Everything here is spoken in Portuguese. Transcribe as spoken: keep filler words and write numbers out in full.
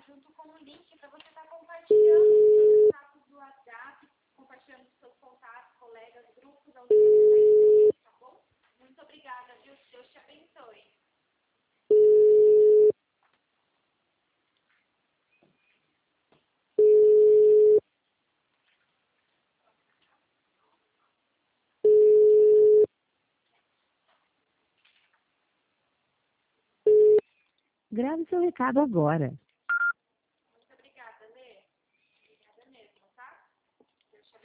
junto com o link para você estar compartilhando nos seus status do WhatsApp, compartilhando com seus contatos, colegas, grupos, onde você está inserido, tá bom? Muito obrigada, viu? Deus te abençoe. Grave seu recado agora.